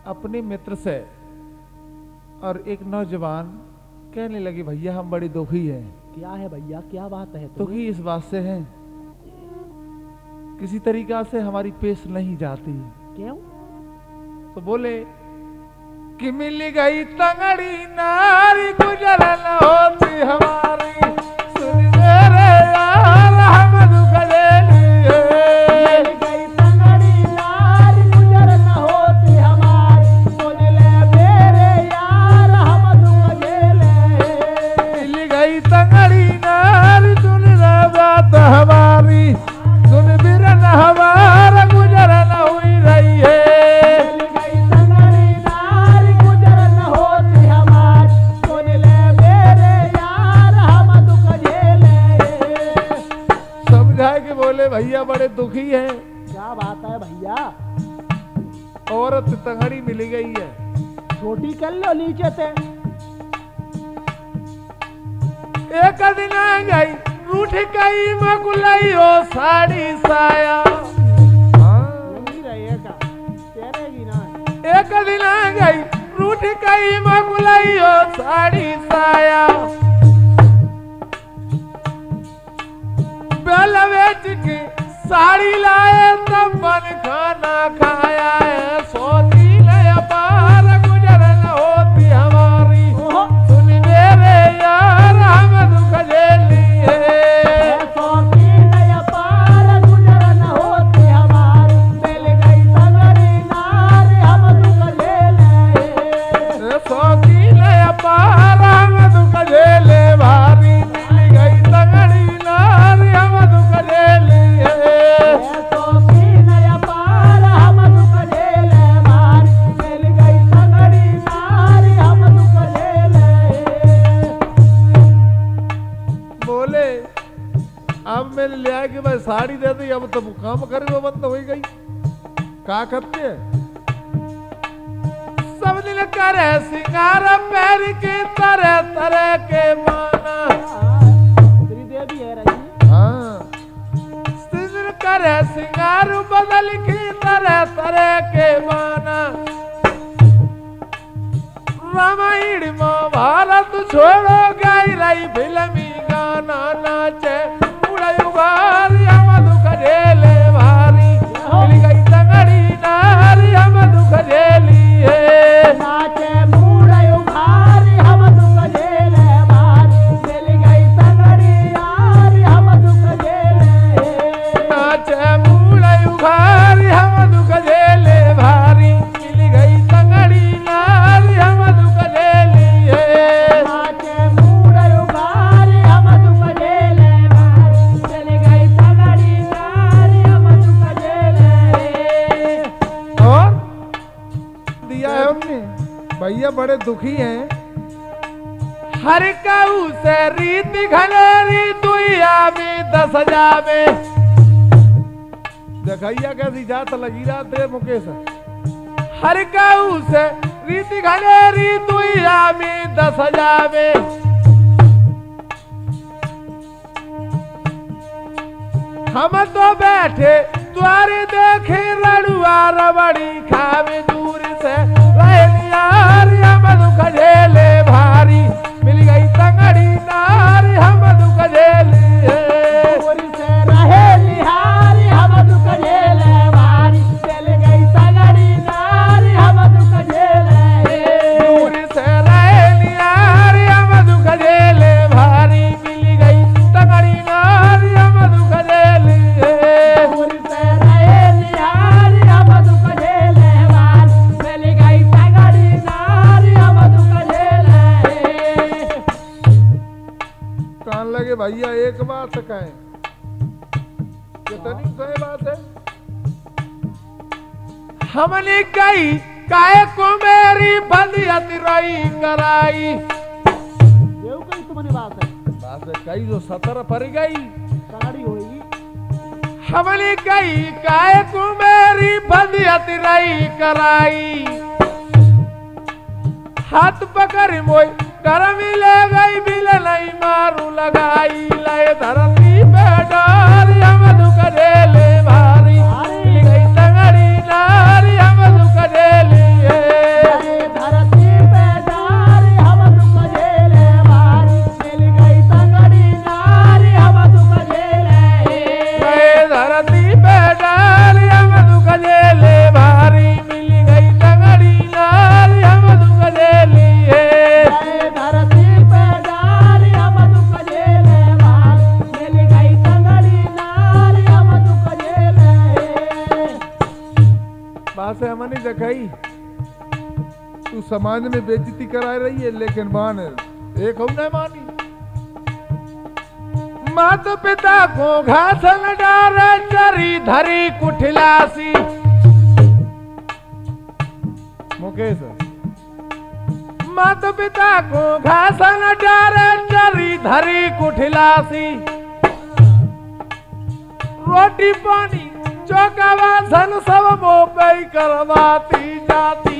अपने मित्र से और एक नौजवान कहने लगे भैया हम बड़े दुखी हैं। क्या है भैया, क्या बात है? दुखी इस बात से हैं किसी तरीका से हमारी पेश नहीं जाती। क्यों? तो बोले कि मिल गई तंगड़ी नारी गुजर न होती हमारी, सुन मेरे यार हम दुख ले लिए। मिल गई तंगड़ी नारी गुजर न होती हमारी, सुन ले मेरे यार हम दुख झेले। मिल गई तंगड़ी नारी सुन ले बात हमारी, सुन बिरन हमारा गुजर न हुई रही है। मिल गई तंगड़ी नारी गुजर न होती हमारी, सुन ले मेरे यार हम दुख झेले। समझा के बोले भैया बड़े दुखी हैं। क्या बात है भैया? औरत तंगड़ी मिल गई है। छोटी कर लो नीचे से। एक दिन आ गई रूठ गई मगुलाई हो साड़ी साया। नहीं रहेगा, तेरेगी ना। एक दिन आ गई रूठ गई मगुलाई हो साड़ी साया। बेल बेच के साड़ी लाए तब बन खाना खाया है। सोती नया पार गुजर न होती हमारी, ओहो, सुन मेरे यार हम दुख झेलिए। सोती नया पार गुजर न होती हमारी, मिल गई तंगड़ी नारी हम दुख झेले। सोती नया पार हम दुख झेले भारी, मिल गई तंगड़ी नारी हम दुख झेलिए। सोती नया पार हम दुख झेले भारी, मिल गई तंगड़ी नारी हम दुख झेले। बोले अब मैंने लिया कि भाई साड़ी दे दी, अब तो काम करे वो बंद हो गई। का करते हैं सब दिन करे सिंगार पैर के तरह तरह के माना। श्रीदेवी है रही। हाँ दिन करे सिंगार बदल के तरह तरह के माना। रामायण महाभारत छोड़ो गाई रही फिल्मी गाना नाचे उड़ाई भारी हम दुख झेले भारी, मिल गई तंगड़ी नारी हम दुख झेलिए। नाचे मूड़े उभारी हम दुख झेले भारी, मिल गई तंगड़ी नारी हम दुख झेले। नाचे मूड़े उघारी हम दुख झेले भारी, मिल गई तंगड़ी नारी हम दुख झेलिए। नाचे मूड़े उभारी हम दुख झेले भारी, मिल गई तंगड़ी नारी हम दुख झेले। और दिया है हमने भैया बड़े दुखी हैं। हर काऊ से रीत घनेरी दुइया में 10,000 में देखैया कैसी जात लगी रात रे मुकेश। हर काऊ से रीत घनेरी दुइया में 10,000 में। हम तो बैठे द्वारे देखे रड़ुआ रबड़ी खावे दूर से यार हम दुख झेले भारी, मिल गई तंगड़ी नारी हम दुख झेलिए। दूर से रहे निहारी हम दुख झेले भारी, मिल गई तंगड़ी नारी हम दुख झेले। दूर से रहे निहारी हम दुख झेले भारी, मिल गई तंगड़ी नारी हम दुख झेलिए। दूर से रहे निहारी हम दुख झेले भारी, मिल गई तंगड़ी नारी हम दुख झेले। कान लगे भैया एक बात कहें, कितनी सही बात है। हमने कही काय को मेरी बंदियत रही कराई। देव कही तुम्हारी बात है, बात है कही जो 17 पर गई। तंगड़ी होगी। हमने कही काय को मेरी बंदियत रही कराई। हाथ पकड़ मोई करम ले गई बिल नहीं मारू लगाई। लय धरती पे डारी हम दुख झेले भारी, मिल गई तंगड़ी नारी हम दुख झेलिए। तू समाज में बेइज्जती करा रही है, लेकिन मान एक हम नहीं मानी। माता पिता को घास न डारे, चरी धरी कुठिलासी। मुकेश, माता पिता को घास न डारे, चरी धरी कुठिलासी। रोटी पानी चौका वासन सब वो पे करवाती जाती।